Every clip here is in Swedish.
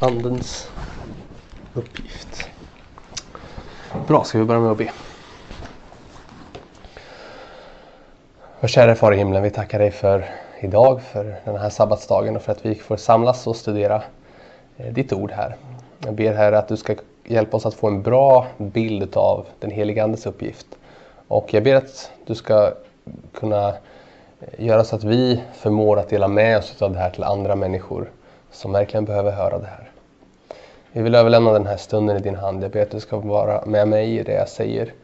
andens uppgift. Bra, ska vi börja med att be. Vår kära far i himlen, vi tackar dig för idag, för den här sabbatsdagen och för att vi får samlas och studera ditt ord här. Jag ber här att du ska hjälpa oss att få en bra bild av den heliga andes uppgift. Och jag ber att du ska kunna göra så att vi förmår att dela med oss av det här till andra människor som verkligen behöver höra det här. Vi vill överlämna den här stunden i din hand. Jag ber att du ska vara med mig i det jag säger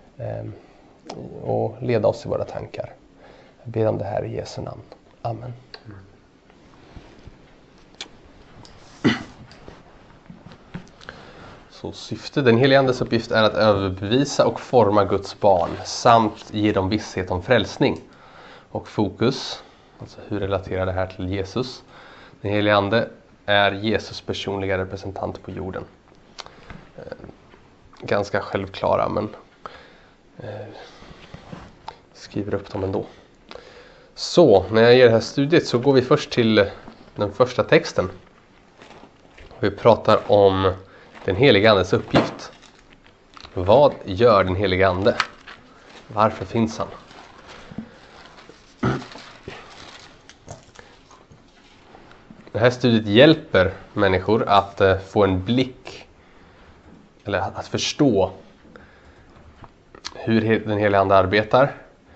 och leda oss i våra tankar. Jag ber om det här i Jesu namn. Amen. Så syftet, den heliga andes uppgift är att överbevisa och forma Guds barn samt ge dem visshet om frälsning. Och fokus, alltså hur relaterar det här till Jesus? Den heliga ande är Jesus personliga representant på jorden. Ganska självklara, men skriver upp dem ändå. Så, när jag ger det här studiet så går vi först till den första texten. Vi pratar om den heliga andes uppgift. Vad gör den heliga ande? Varför finns han? Det här studiet hjälper människor att få en blick eller att förstå hur den heliga ande arbetar.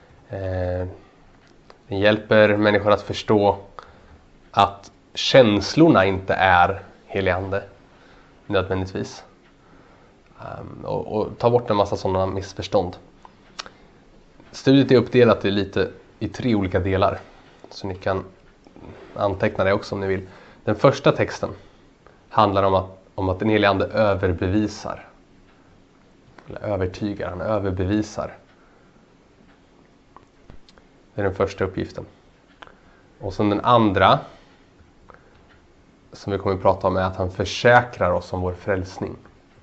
Den hjälper människor att förstå att känslorna inte är helig ande nödvändigtvis. Och ta bort en massa sådana missförstånd. Studiet är uppdelat i 3 olika delar. Så ni kan anteckna det också om ni vill. Den första texten handlar om att den heliga ande överbevisar. Eller övertygar, han överbevisar. Det är den första uppgiften. Och sen den andra som vi kommer att prata om är att han försäkrar oss om vår frälsning.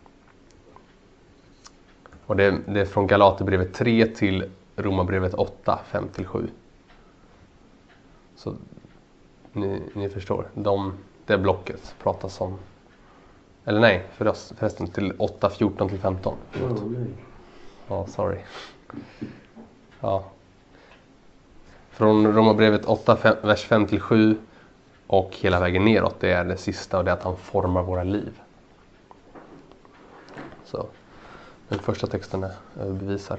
Och det är från Galaterbrevet 3 till Romarbrevet 8, 5-7. Så ni förstår, det blocket pratas om. Eller nej, förresten till 8, 14-15. Ja, sorry. Ja. Från Romarbrevet 8, vers 5-7 och hela vägen neråt, det är det sista, och det är att han formar våra liv. Så den första texten är bevisar.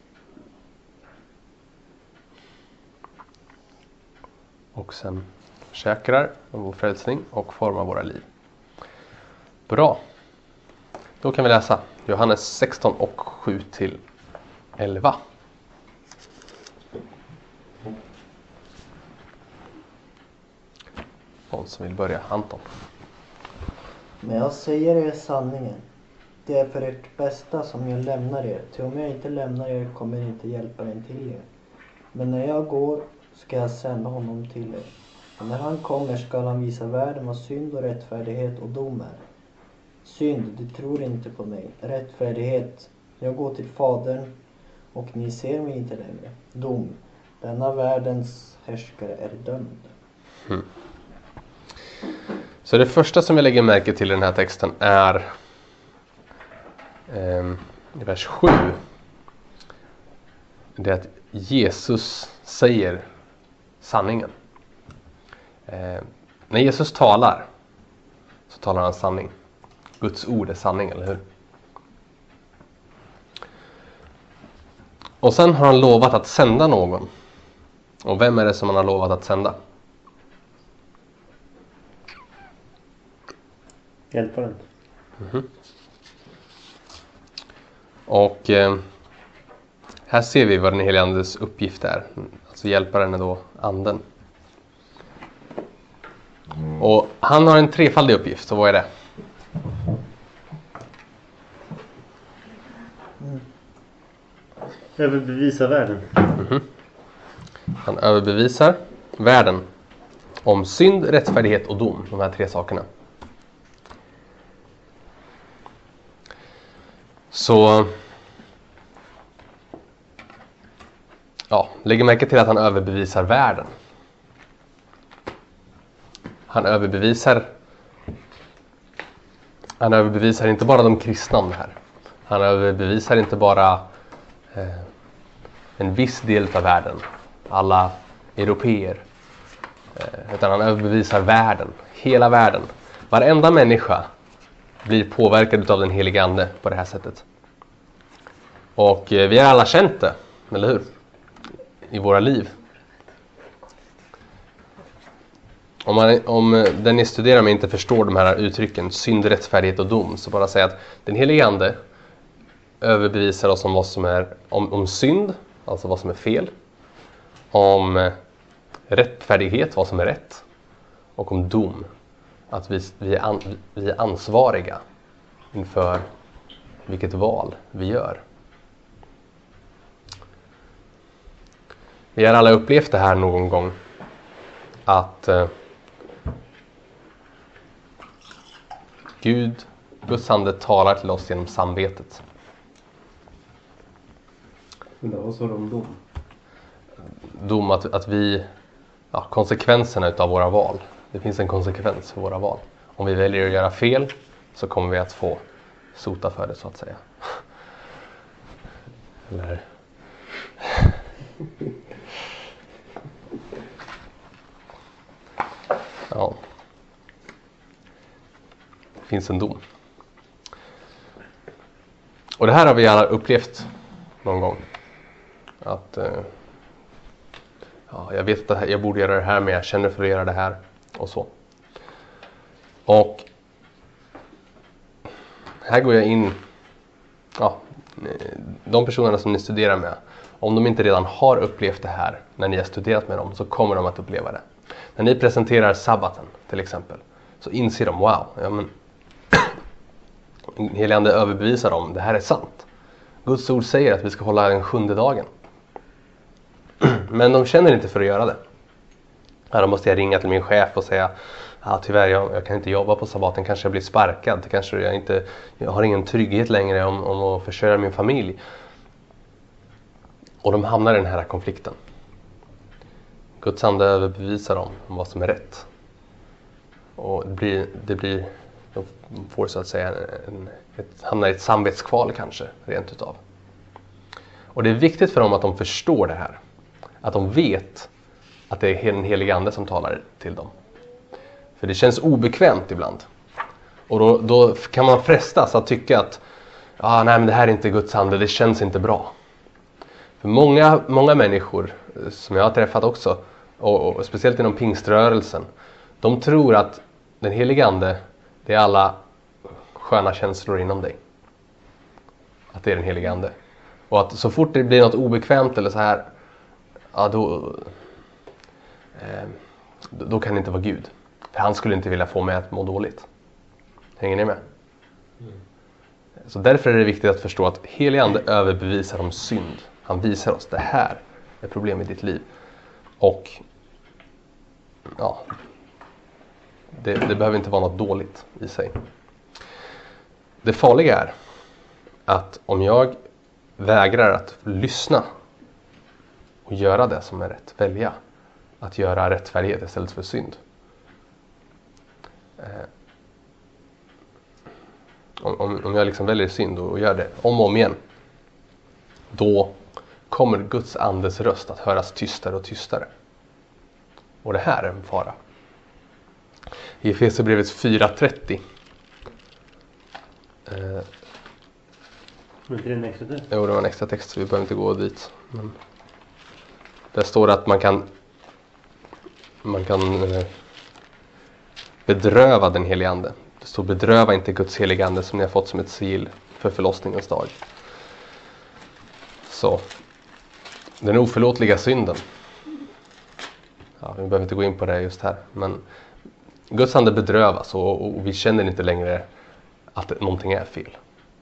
Och sen försäkrar om vår frälsning och formar våra liv. Bra. Då kan vi läsa Johannes 16 och 7-11. Någon som vill börja? Anton. Men jag säger er sanningen. Det är för ert bästa som jag lämnar er. Till om jag inte lämnar er kommer inte hjälpa er till er. Men när jag går ska jag sända honom till er. Och när han kommer ska han visa världen vad synd och rättfärdighet och dom är. Synd, du tror inte på mig. Rättfärdighet, jag går till Fadern och ni ser mig inte längre. Dom, denna världens härskare är dömd. Så det första som jag lägger märke till i den här texten är i vers 7. Det är att Jesus säger sanningen. När Jesus talar så talar han sanning. Guds ord är sanning, eller hur? Och sen har han lovat att sända någon. Och vem är det som han har lovat att sända? Hjälparen. Och här ser vi vad den heliga andes uppgift är. Alltså hjälparen är då anden. Och han har en trefaldig uppgift, så vad är det? Överbevisa världen. Han överbevisar världen om synd, rättfärdighet och dom. De här 3 sakerna. Så lägg märke till att han överbevisar världen. Han överbevisar Han överbevisar inte bara de kristna om det här. Han överbevisar inte bara en viss del av världen, alla europeer, utan han överbevisar världen, hela världen. Varenda människa blir påverkad av den helige ande på det här sättet. Och vi har alla känt det, eller hur? I våra liv. Om den ni studerar med inte förstår de här uttrycken, synd, rättfärdighet och dom, så bara säga att den helige ande överbevisar oss om vad som är om synd, alltså vad som är fel, om rättfärdighet, vad som är rätt, och om dom, att vi är ansvariga inför vilket val vi gör. Vi har alla upplevt det här någon gång, att Guds ande talar till oss genom samvetet. Och så de dom. Dom, att vi, konsekvenserna utav våra val. Det finns en konsekvens för våra val. Om vi väljer att göra fel så kommer vi att få sota för det, så att säga. Eller... Ja. Det finns en dom. Och det här har vi alla upplevt någon gång. Att jag vet att jag borde göra det här, men jag känner för att göra det här och så. Och här går jag in, de personerna som ni studerar med, om de inte redan har upplevt det här när ni har studerat med dem, så kommer de att uppleva det. När ni presenterar sabbaten till exempel, så inser de, helige ande överbevisar dem, det här är sant. Guds ord säger att vi ska hålla den 7:e dagen. Men de känner inte för att göra det. Då måste jag ringa till min chef och säga, tyvärr jag kan inte jobba på sabbaten, kanske jag blir sparkad, kanske jag har ingen trygghet längre om att försörja min familj. Och de hamnar i den här konflikten. Guds ande överbevisar dem om vad som är rätt. Och de får så att säga hamnar i ett samvetskval kanske, rent utav. Och det är viktigt för dem att de förstår det här. Att de vet att det är den helige ande som talar till dem. För det känns obekvämt ibland. Och då kan man frestas att tycka att men det här är inte Guds ande, det känns inte bra. För många människor som jag har träffat också, och speciellt inom pingströrelsen, de tror att den helige ande, det är alla sköna känslor inom dig. Att det är den helige ande. Och att så fort det blir något obekvämt eller så här, då kan det inte vara Gud. För han skulle inte vilja få mig att må dåligt. Hänger ni med? Så därför är det viktigt att förstå att helig ande överbevisar om synd. Han visar oss, det här är problem i ditt liv. Och det behöver inte vara något dåligt i sig. Det farliga är att om jag vägrar att lyssna och göra det som är rätt, välja att göra rättfärdighet istället för synd. Om jag liksom väljer synd och gör det om och om igen, då kommer Guds andes röst att höras tystare och tystare. Och det här är en fara. I Efesierbrevet 4:30. Men det är en extra text? Jo, det var en extra text, så vi behöver inte gå dit. Men där står det att man kan bedröva den helige ande. Det står, bedröva inte Guds helige ande som ni har fått som ett sigill för förlossningens dag. Så den oförlåtliga synden. Vi behöver inte gå in på det just här. Men Guds ande bedrövas och vi känner inte längre att någonting är fel.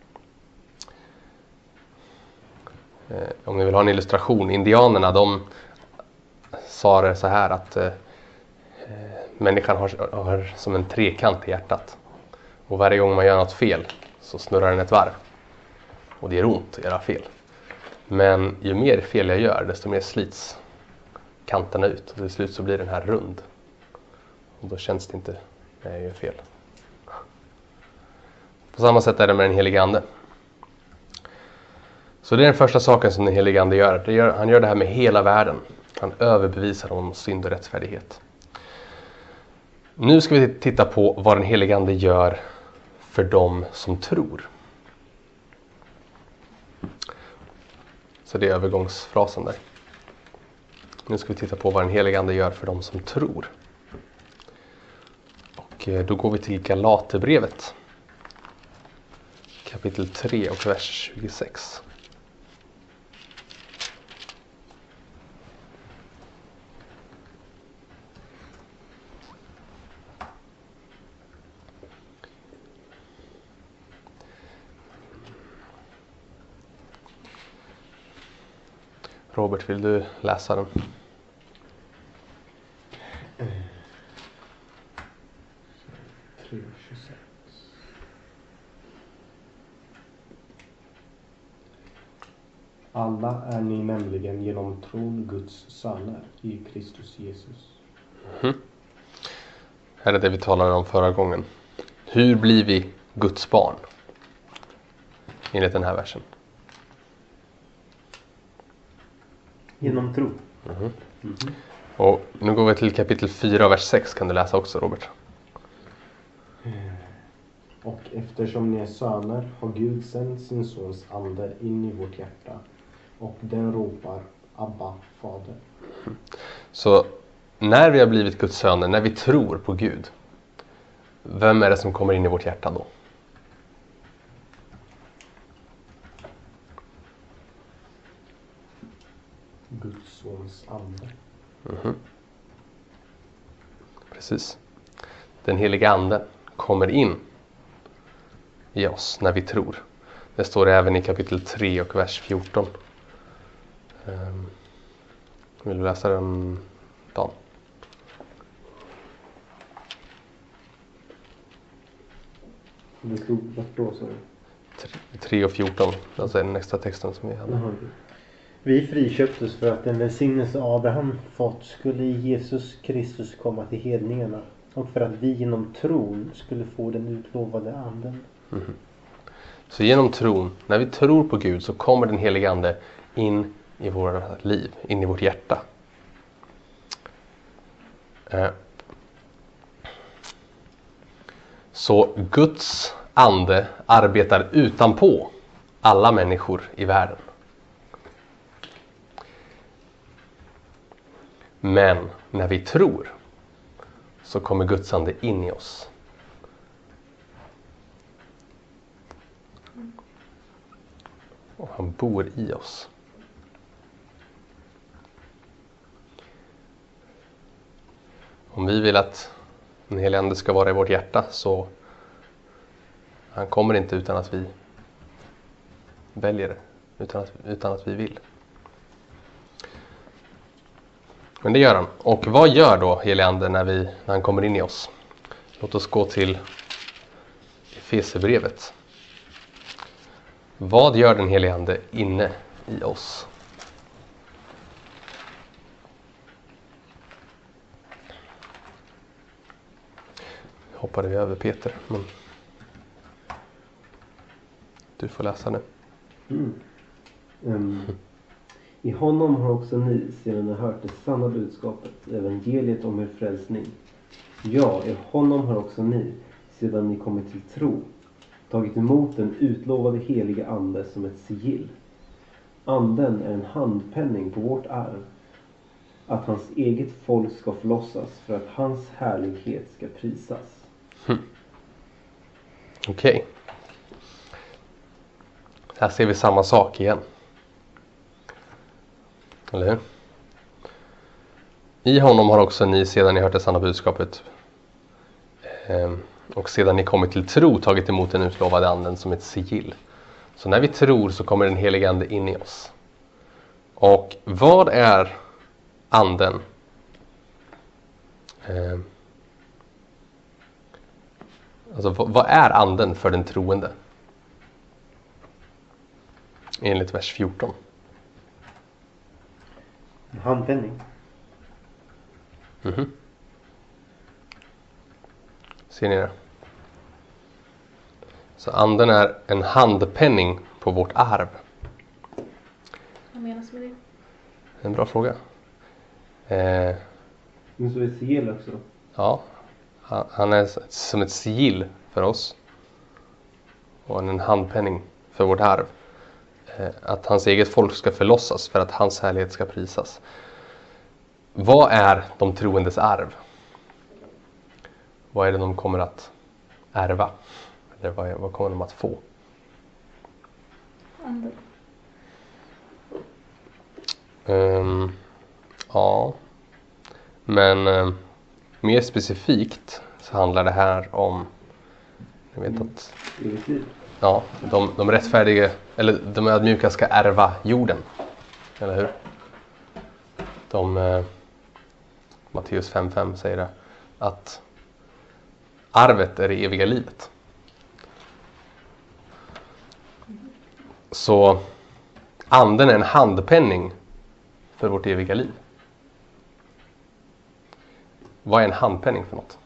Om ni vill ha en illustration. Indianerna, de sa det så här att människan har som en trekant i hjärtat. Och varje gång man gör något fel så snurrar den ett varv. Och det gör ont att göra fel. Men ju mer fel jag gör, desto mer slits kanterna ut. Och till slut så blir den här rund. Och då känns det inte när jag gör fel. På samma sätt är det med den helige ande. Så det är den första saken som den helige ande gör. Han gör det här med hela världen. Han överbevisar om synd och rättfärdighet. Nu ska vi titta på vad den helige ande gör för dem som tror. Så det är övergångsfrasen där. Nu ska vi titta på vad den helige ande gör för dem som tror. Och då går vi till Galaterbrevet. Kapitel 3 och vers 26. Robert, vill du läsa den? Alla är ni nämligen genom tron Guds söner i Kristus Jesus. Här är det vi talade om förra gången. Hur blir vi Guds barn? Enligt den här versen. Genom tro. Och nu går vi till kapitel 4 vers 6. Kan du läsa också, Robert? Och eftersom ni är söner har Gud sänt sin sons ande in i vårt hjärta. Och den ropar Abba, Fader. Så när vi har blivit Guds söner, när vi tror på Gud, vem är det som kommer in i vårt hjärta då? Guds sons ande. Precis. Den heliga anden kommer in i oss när vi tror. Det står även i kapitel 3 och vers 14. Vill du läsa den, Dan? Det stod vart då, sa du? 3 och 14, alltså den extra texten som vi hade. Vi friköptes för att den välsignelse Abraham fått skulle i Jesus Kristus komma till hedningarna och för att vi genom tron skulle få den utlovade anden. Så genom tron, när vi tror på Gud, så kommer den helige ande in i våra liv, in i vårt hjärta. Så Guds ande arbetar utanpå alla människor i världen. Men när vi tror så kommer Guds ande in i oss. Och han bor i oss. Om vi vill att den helige ande ska vara i vårt hjärta, så han kommer inte utan att vi väljer det, utan att vi vill. Men det gör han. Och vad gör då helige ande när han kommer in i oss? Låt oss gå till Efesierbrevet. Vad gör den helige ande inne i oss? Hoppade vi över Peter, men du får läsa nu. I honom har också ni, sedan ni hört det sanna budskapet, evangeliet om er frälsning. Ja, i honom har också ni, sedan ni kommit till tro, tagit emot den utlovade heliga ande som ett sigill. Anden är en handpenning på vårt arv, att hans eget folk ska förlossas för att hans härlighet ska prisas. Okej. Här ser vi samma sak igen. Eller hur? I honom har också ni, sedan ni hört det sanna budskapet och sedan ni kommit till tro, tagit emot den utlovade anden som ett sigill. Så när vi tror så kommer den helige ande in i oss. Och vad är anden? Alltså vad är anden för den troende? Enligt vers 14. Handpenning. Ser ni det? Så anden är en handpenning på vårt arv. Vad menas med det? En bra fråga. Men så är sigill också. Ja, han är som ett sigill för oss. Och en handpenning för vårt arv. Att hans eget folk ska förlossas för att hans härlighet ska prisas. Vad är de troendes arv? Vad är det de kommer att ärva? Eller vad kommer de att få? Anden. Ja. Men mer specifikt så handlar det här om, jag vet att, Evigt liv. ja, de rättfärdiga, eller de ödmjuka ska ärva jorden. Eller hur? Matteus 5:5 säger det, att arvet är det eviga livet. Så anden är en handpenning för vårt eviga liv. Vad är en handpenning för något?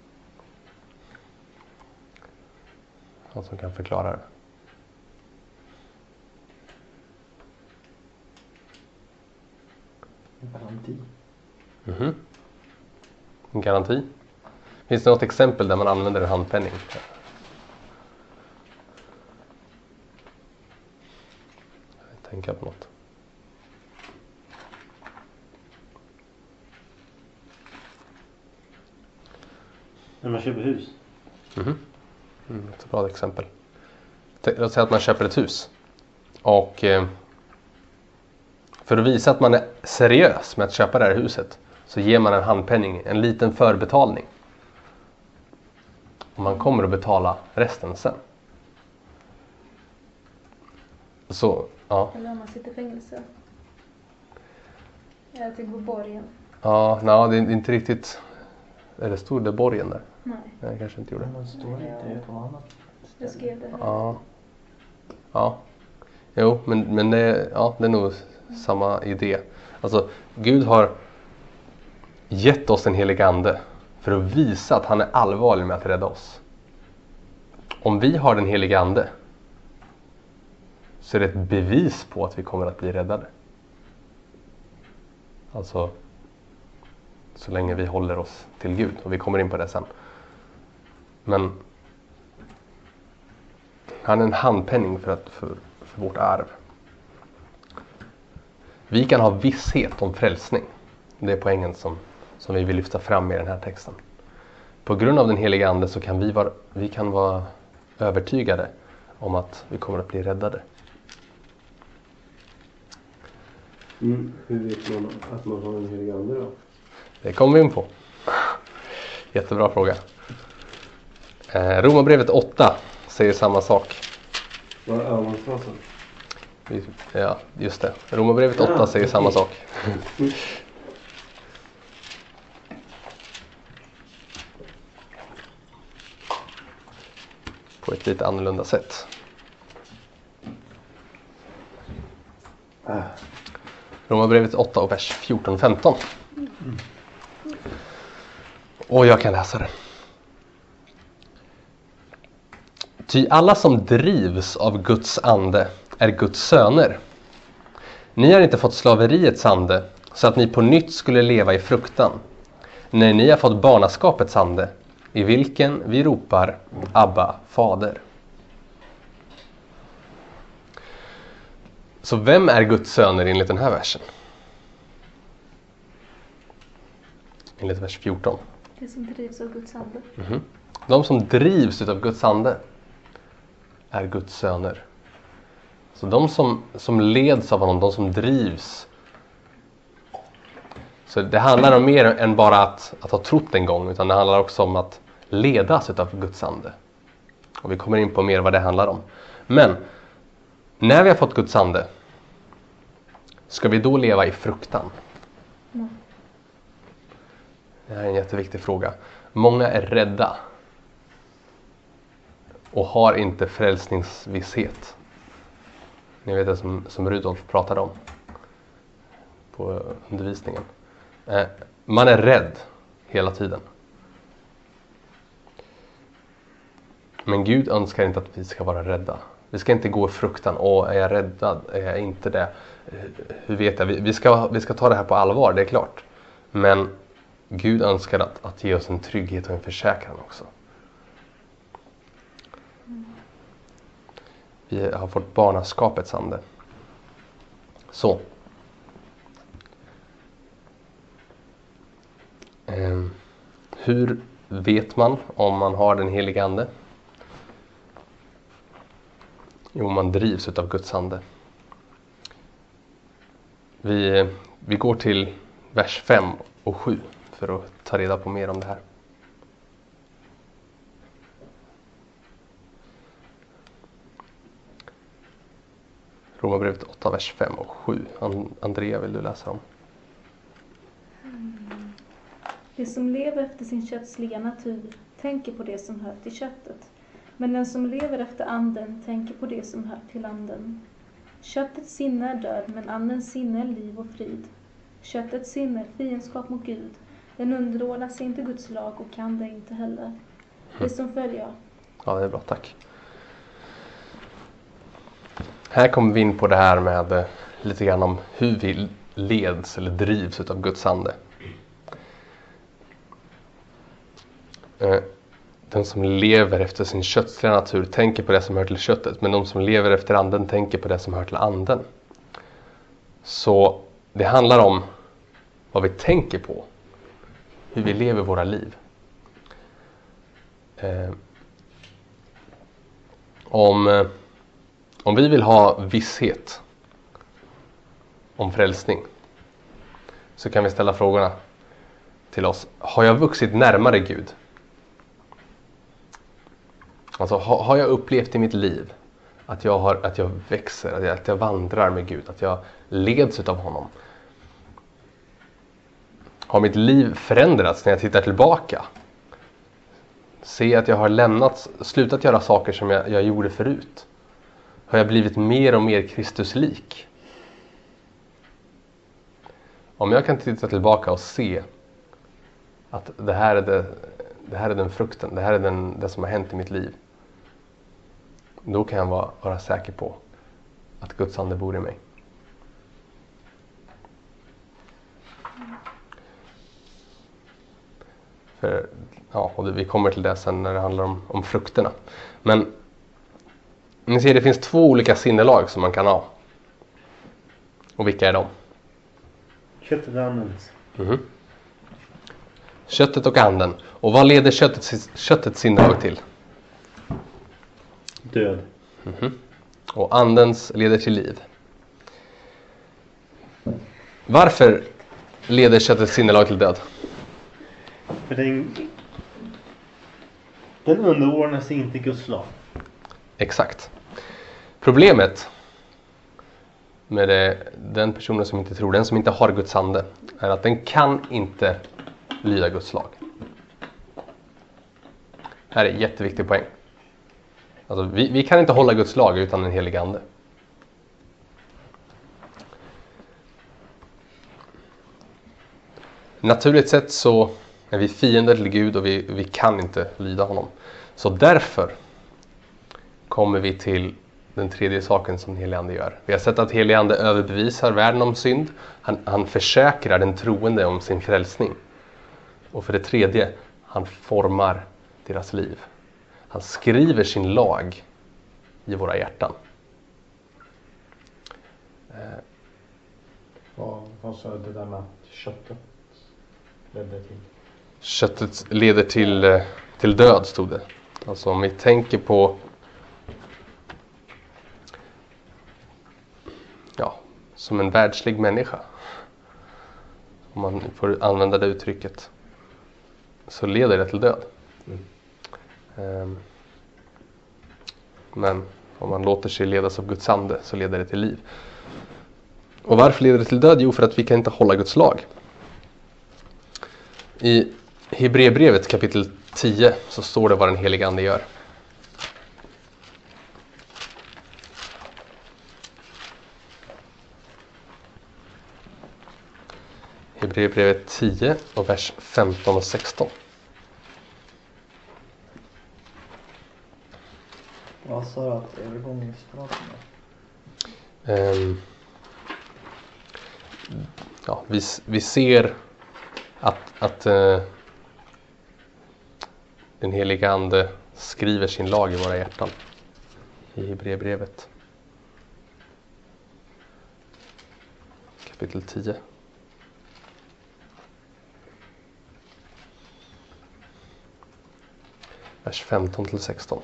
Någon som kan förklara det? Garanti. Mhm. En garanti. Finns det något exempel där man använder en handpenning? Jag tänker på något. När man köper hus. Ett bra exempel. Låt säga att man köper ett hus. Och för att visa att man är seriös med att köpa det här huset så ger man en handpenning, en liten förbetalning. Och man kommer att betala resten sen. Så, ja. Eller om man sitter i fängelse. Jag tycker på borgen. Ja, det är inte riktigt. Är det stod det borgen där? Nej, Nej, jag kanske inte gjorde. Men man står inte på annat jag ställe. skrev det här. Ja. Jo, men det är nog samma idé. Alltså, Gud har gett oss en helig ande för att visa att han är allvarlig med att rädda oss. Om vi har den heliga ande så är det ett bevis på att vi kommer att bli räddade. Alltså, så länge vi håller oss till Gud. Och vi kommer in på det sen. Men han är en handpenning för vårt arv. Vi kan ha visshet om frälsning. Det är poängen som vi vill lyfta fram i den här texten. På grund av den heliga ande så kan vi kan vara övertygade om att vi kommer att bli räddade. Hur vet man att man har en helig ande då? Det kommer vi in på. Jättebra fråga. Romarbrevet 8 säger samma sak. Vad är man sa så? Ja, just det. Romarbrevet 8 säger samma sak. På ett lite annorlunda sätt. Romarbrevet 8 och vers 14-15. Och jag kan läsa det. Ty alla som drivs av Guds ande är Guds söner. Ni har inte fått slaveriets ande så att ni på nytt skulle leva i fruktan. Nej, ni har fått barnaskapets ande i vilken vi ropar Abba, Fader. Så vem är Guds söner enligt den här versen? Enligt vers 14. Det som drivs av Guds ande. De som drivs av Guds ande är Guds söner. Så de som leds av honom, de som drivs. Så det handlar om mer än bara att ha trott en gång, utan det handlar också om att ledas av Guds ande. Och vi kommer in på mer vad det handlar om. Men när vi har fått Guds ande, ska vi då leva i fruktan? Det här är en jätteviktig fråga. Många är rädda och har inte frälsningsvisshet. Ni vet det som Rudolf pratade om på undervisningen. Man är rädd hela tiden. Men Gud önskar inte att vi ska vara rädda. Vi ska inte gå i fruktan. Är jag räddad? Är jag inte det? Hur vet jag? Vi ska ta det här på allvar, det är klart. Men Gud önskar att ge oss en trygghet och en försäkran också. Vi har fått barnaskapets ande. Så. Hur vet man om man har den heliga ande? Jo, man drivs av Guds ande. Vi går till vers 5 och 7 för att ta reda på mer om det här. Romarbrevet 8, vers 5 och 7. Andrea, vill du läsa dem? Det som lever efter sin kötsliga natur tänker på det som hör till köttet. Men den som lever efter anden tänker på det som hör till anden. Köttets sinne är död, men andens sinne är liv och frid. Köttets sinne är fiendskap mot Gud. Den underordnar sig inte Guds lag och kan det inte heller. Det som följer. Ja, det är bra, tack. Här kommer vi in på det här med lite grann om hur vi leds eller drivs av Guds ande. Den som lever efter sin kötsliga natur tänker på det som hör till köttet. Men de som lever efter anden tänker på det som hör till anden. Så det handlar om vad vi tänker på. Hur vi lever våra liv. Om vi vill ha visshet om frälsning, så kan vi ställa frågorna till oss. Har jag vuxit närmare Gud? Alltså har jag upplevt i mitt liv att jag växer, att jag vandrar med Gud, att jag leds av honom? Har mitt liv förändrats när jag tittar tillbaka? Se att jag har slutat göra saker som jag gjorde förut? Har jag blivit mer och mer Kristuslik? Om jag kan titta tillbaka och se att det här är den frukten, det här är det som har hänt i mitt liv, då kan jag vara säker på att Guds ande bor i mig. Och vi kommer till det sen när det handlar om frukterna. Men ni ser, det finns 2 olika sinnelag som man kan ha. Och vilka är de? Köttet och andens. Köttet och anden. Och vad leder köttets sinnelag till? Död. Och andens leder till liv. Varför leder köttets sinnelag till död? För den underordnar sig inte Guds lag. Exakt. Problemet med den personen som inte tror, den som inte har Guds ande, är att den kan inte lyda Guds lag. Det här är en jätteviktig poäng. Alltså, vi kan inte hålla Guds lag utan en helig ande. Naturligt sett så är vi fiender till Gud och vi kan inte lyda honom. Så därför kommer vi till den tredje saken som helig ande gör. Vi har sett att helig ande överbevisar världen om synd. Han försäkrar den troende om sin frälsning. Och för det tredje, han formar deras liv. Han skriver sin lag i våra hjärtan. Vad sa det där med att köttet ledde till? Köttet leder till död, stod det. Alltså om vi tänker på som en världslig människa, om man får använda det uttrycket, så leder det till död. Men om man låter sig ledas av Guds ande så leder det till liv. Och varför leder det till död? Jo, för att vi kan inte hålla Guds lag. I Hebreerbrevet kapitel 10 så står det vad den heliga ande gör. Hebreerbrevet 10 och vers 15 och 16. Vad sa du att övergångsfrasen är? Ja, vi ser att den heliga ande skriver sin lag i våra hjärtan. I Hebreerbrevet. Kapitel 10. Vers 15-16.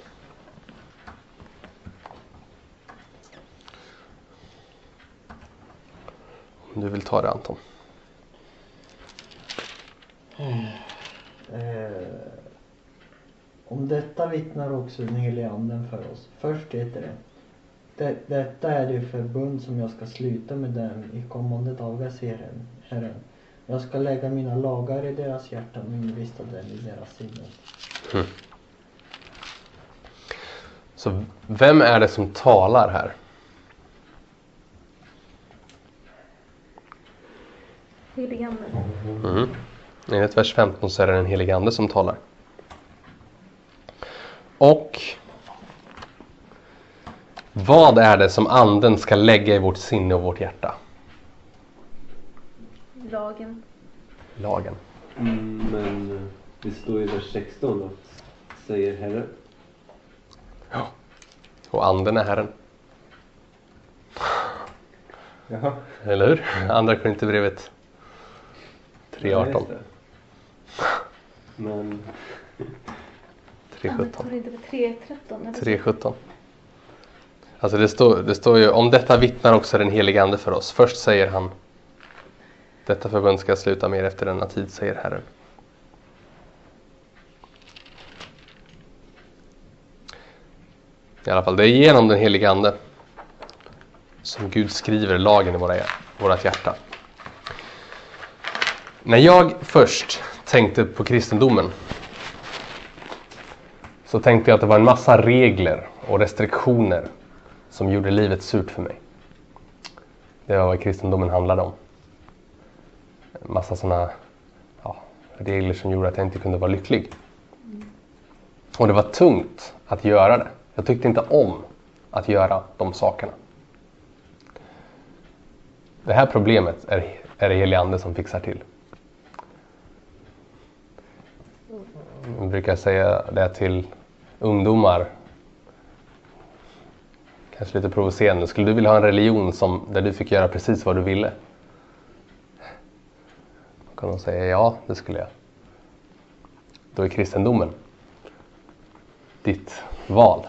Om du vill ta det, Anton. Om detta vittnar också den heliga anden för oss. Först heter det: detta är det förbund som jag ska sluta med dem i kommande dagar, säger Herren. Jag ska lägga mina lagar i deras hjärtan och invista dem i deras sinnen. Så vem är det som talar här? Helig ande. Enligt vers 15 så är det den heliga ande som talar. Och vad är det som anden ska lägga i vårt sinne och vårt hjärta? Lagen. Men det står i vers 16 att säger Herren. Ja. Och anden är Herren. Jaha. Eller hur? Andra Korinthierbrevet 3:18. Men 3:17. 3:13. 3:17. Alltså det står ju: om detta vittnar också den heliga ande för oss. Först säger han: detta förbund ska sluta med efter denna tid, säger Herren. I alla fall, det är genom den heliga ande som Gud skriver lagen i vårat hjärta. När jag först tänkte på kristendomen så tänkte jag att det var en massa regler och restriktioner som gjorde livet surt för mig. Det var vad kristendomen handlade om. En massa sådana regler som gjorde att jag inte kunde vara lycklig. Och det var tungt att göra det. Jag tyckte inte om att göra de sakerna. Det här problemet är det heliga ande som fixar till. Jag brukar säga det till ungdomar. Kanske lite provocerande. Skulle du vilja ha en religion där du fick göra precis vad du ville? Då kan de säga ja, det skulle jag. Då är kristendomen ditt val.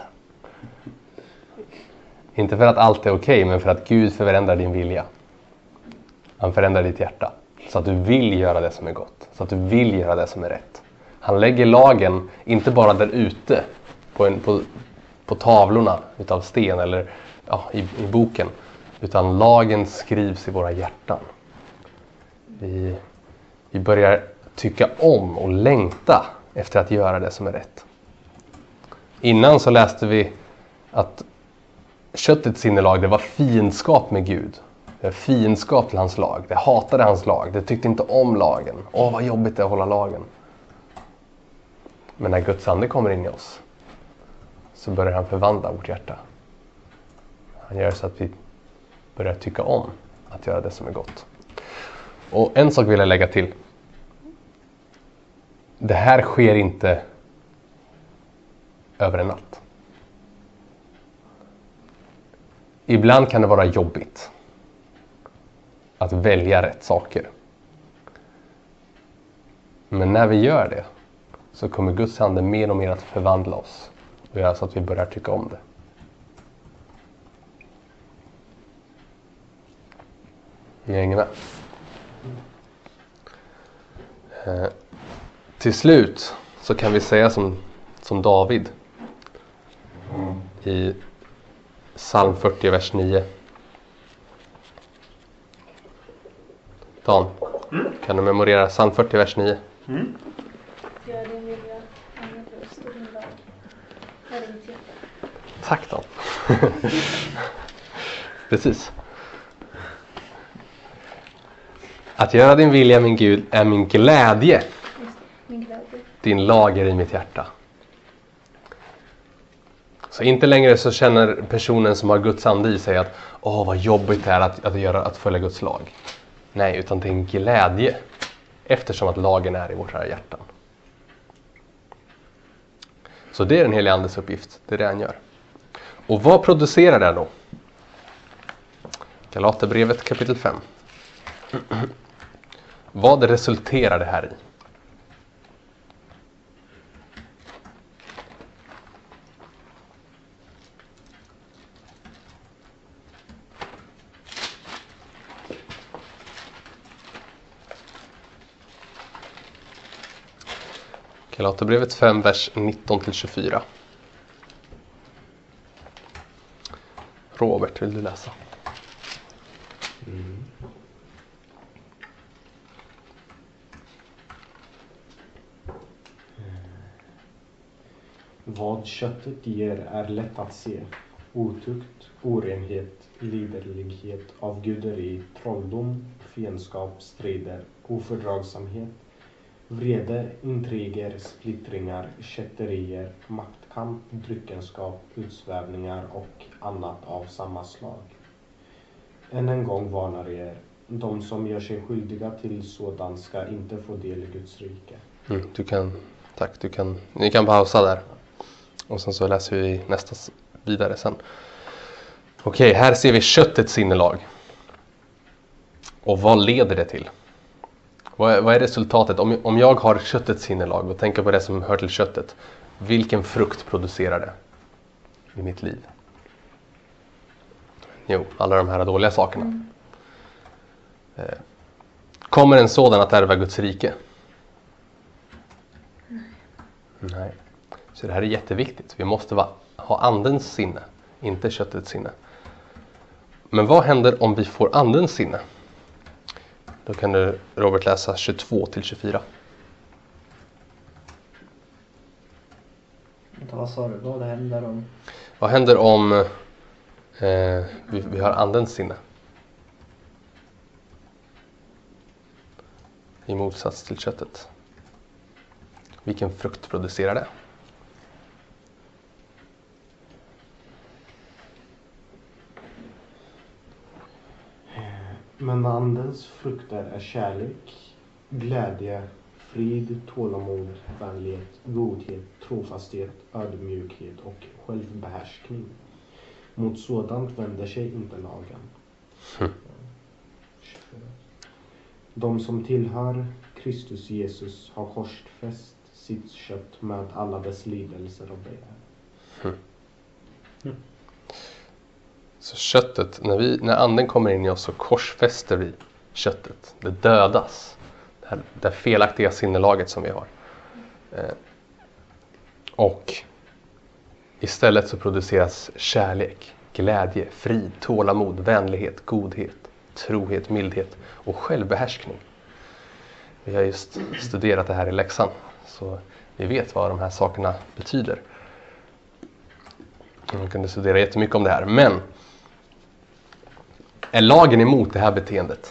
Inte för att allt är okej, men för att Gud förändrar din vilja. Han förändrar ditt hjärta. Så att du vill göra det som är gott. Så att du vill göra det som är rätt. Han lägger lagen inte bara där ute på tavlorna utav sten eller i boken. Utan lagen skrivs i våra hjärtan. Vi börjar tycka om och längta efter att göra det som är rätt. Innan så läste vi att köttets sinnelag, det var fiendskap med Gud. Det var fiendskap till hans lag. Det hatade hans lag. Det tyckte inte om lagen. Vad jobbigt det är att hålla lagen. Men när Guds ande kommer in i oss så börjar han förvandla vårt hjärta. Han gör så att vi börjar tycka om att göra det som är gott. Och en sak vill jag lägga till. Det här sker inte över en natt. Ibland kan det vara jobbigt att välja rätt saker. Men när vi gör det så kommer Guds ande mer och mer att förvandla oss och göra så att vi börjar tycka om det. Ni hänger med? Till slut så kan vi säga som David i psalm 40, vers 9. Dan, kan du memorera psalm 40, vers 9? Gör din vilja, min röst och din lag. Här är mitt hjärta. Tack Dan. Precis. Att göra din vilja, min Gud, är min glädje. Min glädje. Din lag är i mitt hjärta. Så inte längre så känner personen som har Guds ande i sig att vad jobbigt det är att följa Guds lag. Nej, utan det är en glädje eftersom att lagen är i våra hjärtan. Så det är den helige andes uppgift, det är det han gör. Och vad producerar det då? Galaterbrevet kapitel 5. Vad resulterar det här i? Galaterbrevet 5, vers 19-24. Robert, vill du läsa? Vad köttet ger är lätt att se. Otukt, orenhet, liderlighet, avguderi, trolldom, fiendskap, strider, ofördragsamhet, vrede, intriger, splittringar, kätterier, maktkamp, dryckenskap, utsvävningar och annat av samma slag. Än en gång varnar er, de som gör sig skyldiga till sådant ska inte få del i Guds rike. Ni kan pausa där. Och sen så läser vi nästa vidare sen. Okej, här ser vi köttets sinnelag. Och vad leder det till? Vad är resultatet? Om jag har köttets sinnelag och tänker på det som hör till köttet. Vilken frukt producerar det i mitt liv? Jo, alla de här dåliga sakerna. Kommer en sådan att ärva Guds rike? Nej. Så det här är jätteviktigt. Vi måste ha andens sinne, inte köttets sinne. Men vad händer om vi får andens sinne? Då kan du, Robert, läsa 22-24. Vad sa du? Vad händer om? Vad händer om vi har andens sinne? I motsats till köttet. Vilken frukt producerar det? Men andens frukter är kärlek, glädje, frid, tålamod, vänlighet, godhet, trofasthet, ödmjukhet och självbehärskning. Mot sådant vänder sig inte lagen. De som tillhör Kristus Jesus har korsfäst sitt kött med alla dess lidelser och begär. Så köttet, när anden kommer in i oss så korsfäster vi köttet. Det dödas. Det felaktiga sinnelaget som vi har. Och istället så produceras kärlek, glädje, frid, tålamod, vänlighet, godhet, trohet, mildhet och självbehärskning. Vi har just studerat det här i läxan. Så vi vet vad de här sakerna betyder. Man kunde studera jättemycket om det här. Men är lagen emot det här beteendet?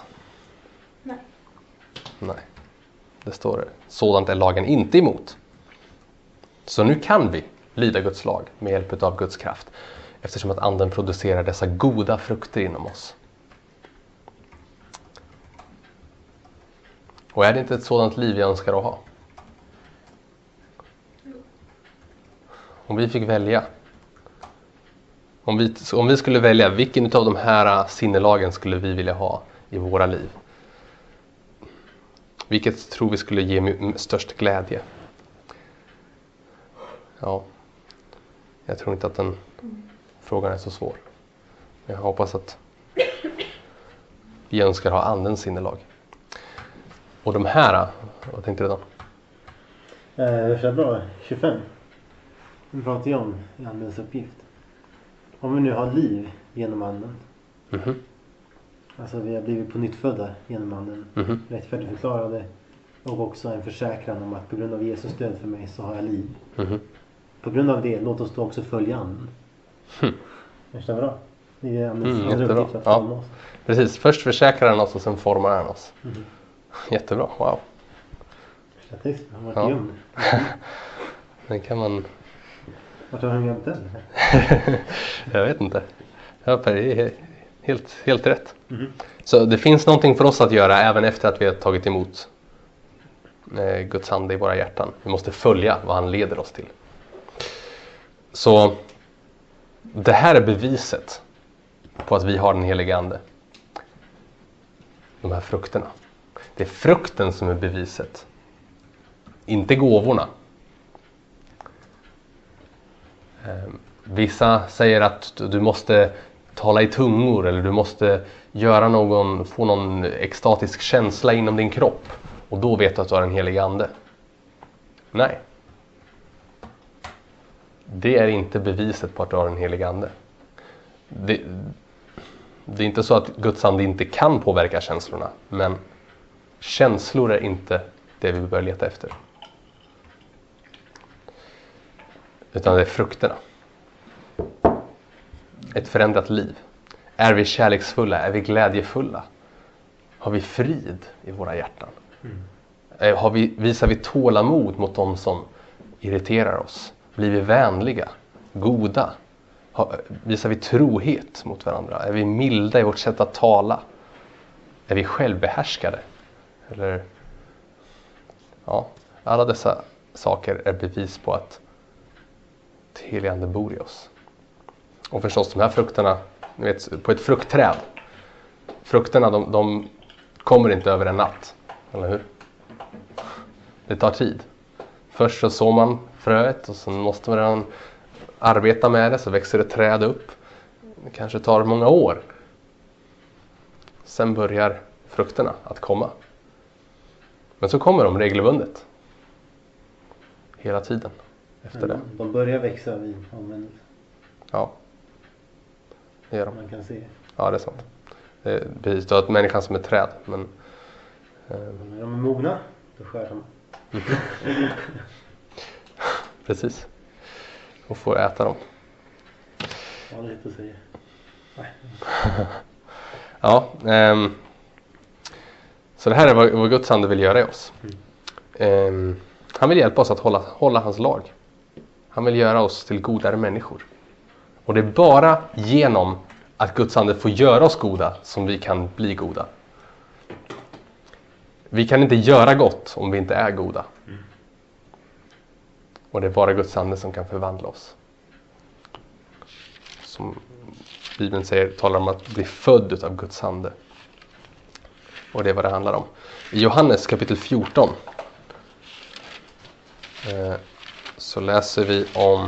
Nej. Det står det. Sådant är lagen inte emot. Så nu kan vi lyda Guds lag med hjälp av Guds kraft. Eftersom att anden producerar dessa goda frukter inom oss. Och är det inte ett sådant liv jag önskar att ha? Om vi fick välja. Om vi skulle välja, vilken av de här sinnelagen skulle vi vilja ha i våra liv? Vilket tror vi skulle ge störst glädje? Ja, jag tror inte att den frågan är så svår. Jag hoppas att vi önskar ha andens sinnelag. Och de här, vad tänkte du då? Det är bra, 25. Nu pratar jag om andens uppgift. Om vi nu har liv genom anden. Mm-hmm. Alltså vi har blivit på nytt födda genom anden. Mm-hmm. Rättfärdigförklarade. Och också en försäkran om att på grund av Jesus död för mig så har jag liv. Mm-hmm. På grund av det, låt oss då också följa anden. Förstår bra? Det är andens uppgift att forma oss. Precis, först försäkrar han oss och sen formar han oss. Mm. Jättebra, wow. Statistiskt, han var gömd. Den kan man Vart har han gömt den? Jag vet inte. Ja, Per, det är helt rätt. Mhm. Så det finns någonting för oss att göra även efter att vi har tagit emot Guds ande i våra hjärtan. Vi måste följa vad han leder oss till. Så det här är beviset på att vi har den heliga ande. De här frukterna. Det är frukten som är beviset. Inte gåvorna. Vissa säger att du måste tala i tungor eller du måste få någon extatisk känsla inom din kropp och då vet du att du har en helig ande. Nej. Det är inte beviset på att du har en helig ande. Det är inte så att Guds ande inte kan påverka känslorna, men känslor är inte det vi bör leta efter. Utan det är frukterna. Ett förändrat liv. Är vi kärleksfulla? Är vi glädjefulla? Har vi frid i våra hjärtan? Visar vi tålamod mot de som irriterar oss? Blir vi vänliga? Goda? Visar vi trohet mot varandra? Är vi milda i vårt sätt att tala? Är vi självbehärskade? Eller, ja, alla dessa saker är bevis på att helig ande bor i oss. Och förstås de här frukterna, ni vet, på ett fruktträd. Frukterna de kommer inte över en natt, eller hur? Det tar tid. Först så sår man fröet och så måste man arbeta med det, så växer det träd upp. Det kanske tar många år. Sen börjar frukterna att komma. Men så kommer de regelbundet. Hela tiden efter det. De börjar växa vid omvändelse. Ja. Det gör de. Man kan se. Ja, det är sant. Det är precis då att människan som är träd. Men, När de är mogna, då skär de. precis. Och får äta dem. Ja, det är rätt att säga. Nej. Ja. Så det här är vad Guds ande vill göra i oss. Han vill hjälpa oss att hålla hans lag. Han vill göra oss till godare människor. Och det är bara genom att Guds ande får göra oss goda som vi kan bli goda. Vi kan inte göra gott om vi inte är goda. Och det är bara Guds ande som kan förvandla oss. Som Bibeln talar om att bli född av Guds ande. Och det är vad det handlar om. I Johannes kapitel 14 så läser vi om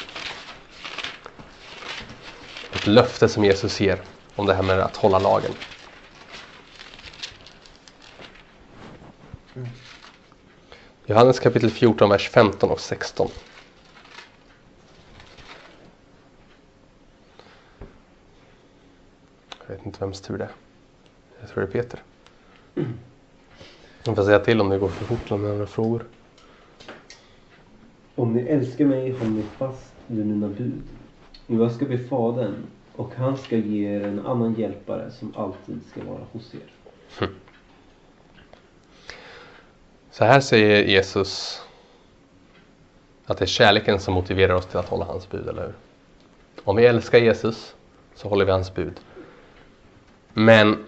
ett löfte som Jesus ger om det här med att hålla lagen. Johannes kapitel 14, vers 15 och 16. Jag vet inte vems tur det är. Jag tror det är Peter. Jag får säga till om det går för fort med några frågor. Om ni älskar mig håller ni fast vid mina bud. Jag ska be Fadern och han ska ge er en annan hjälpare som alltid ska vara hos er. Så här säger Jesus att det är kärleken som motiverar oss till att hålla hans bud, eller hur? Om vi älskar Jesus så håller vi hans bud. Men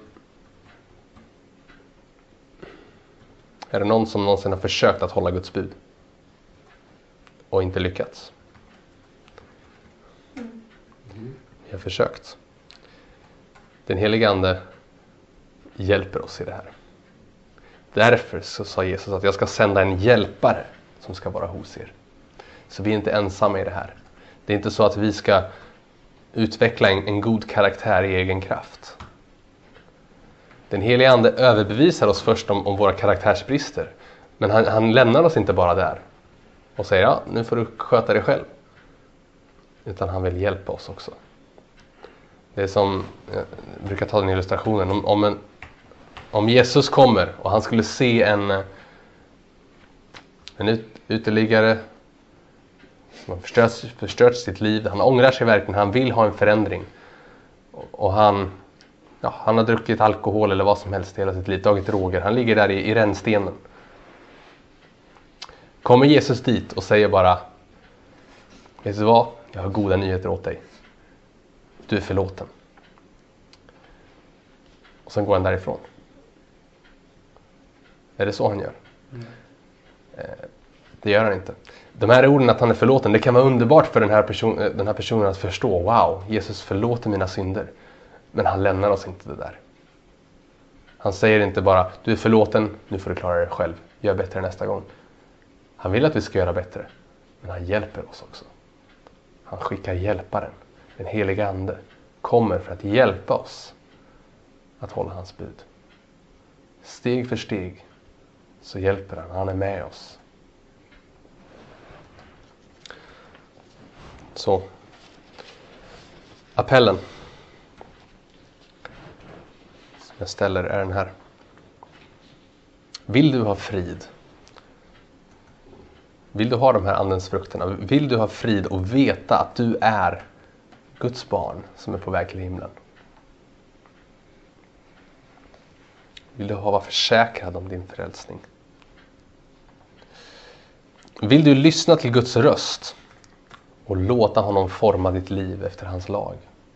är det någon som någonsin har försökt att hålla Guds bud och inte lyckats? Vi har försökt. Den helige ande hjälper oss i det här. Därför så sa Jesus att jag ska sända en hjälpare som ska vara hos er. Så vi är inte ensamma i det här. Det är inte så att vi ska utveckla en god karaktär i egen kraft. Den helige ande överbevisar oss först om våra karaktärsbrister. Men han lämnar oss inte bara där och säger ja, nu får du sköta dig själv. Utan han vill hjälpa oss också. Det är som, jag brukar ta den illustrationen, om Jesus kommer och han skulle se en uteliggare som har förstört sitt liv. Han ångrar sig verkligen, han vill ha en förändring. Och han har druckit alkohol eller vad som helst hela sitt liv, tagit droger. Han ligger där i rännstenen. Kommer Jesus dit och säger bara vet du vad? Jag har goda nyheter åt dig. Du är förlåten. Och sen går han därifrån. Är det så han gör? Det gör han inte. De här orden att han är förlåten, det kan vara underbart för den här personen att förstå. Wow, Jesus förlåter mina synder. Men han lämnar oss inte det där. Han säger inte bara, du är förlåten, nu får du klara dig själv. Gör bättre nästa gång. Han vill att vi ska göra bättre. Men han hjälper oss också. Han skickar hjälparen. Den heliga ande kommer för att hjälpa oss att hålla hans bud. Steg för steg så hjälper han. Han är med oss. Så. Appellen som jag ställer är den här. Vill du ha frid? Vill du ha de här andens frukterna? Vill du ha frid och veta att du är Guds barn som är på väg till himlen? Vill du vara försäkrad om din frälsning? Vill du lyssna till Guds röst och låta honom forma ditt liv efter hans lag?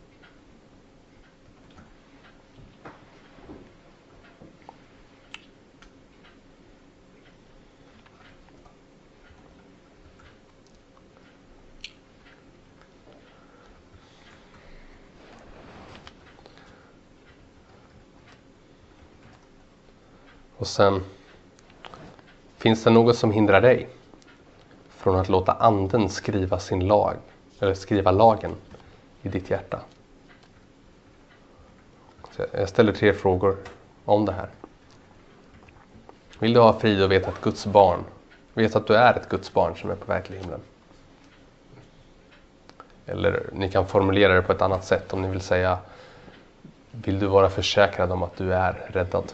Och sen, finns det något som hindrar dig från att låta anden skriva sin lag, eller skriva lagen i ditt hjärta? Så jag ställer 3 frågor om det här. Vill du ha frid och veta att Guds barn, veta att du är ett Guds barn som är på väg till himlen? Eller ni kan formulera det på ett annat sätt om ni vill säga, vill du vara försäkrad om att du är räddad?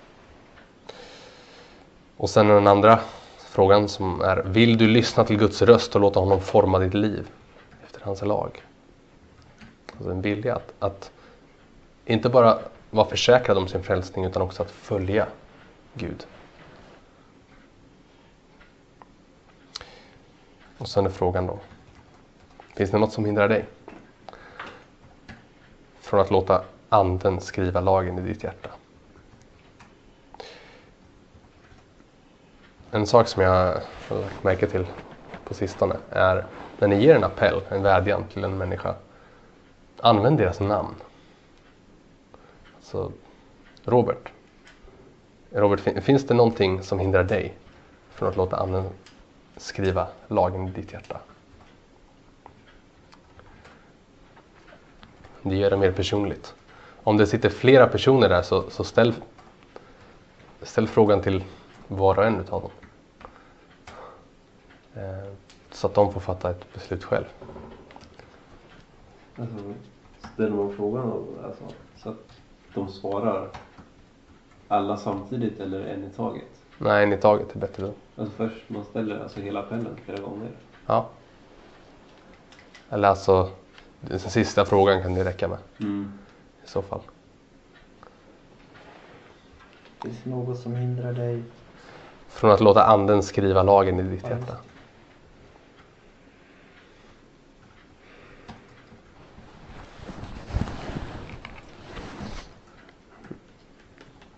Och sen den andra frågan som är, vill du lyssna till Guds röst och låta honom forma ditt liv efter hans lag? Alltså en vilja att inte bara vara försäkrad om sin frälsning utan också att följa Gud. Och sen är frågan då, finns det något som hindrar dig från att låta anden skriva lagen i ditt hjärta? En sak som jag har lagt märke till på sistone är när ni ger en appell, en vädjan till en människa, använd deras namn. Så Robert, finns det någonting som hindrar dig från att låta anden skriva lagen i ditt hjärta? Det gör det mer personligt. Om det sitter flera personer där så ställ frågan till var och en utav dem. Så att de får fatta ett beslut själv. Alltså, ställer man frågan så att de svarar alla samtidigt eller en i taget? Nej, en i taget är bättre då. Alltså först man ställer hela appellen flera gånger? Ja. Eller alltså, den sista frågan kan det räcka med. I så fall. Finns det något som hindrar dig från att låta anden skriva lagen i ditt hjärta?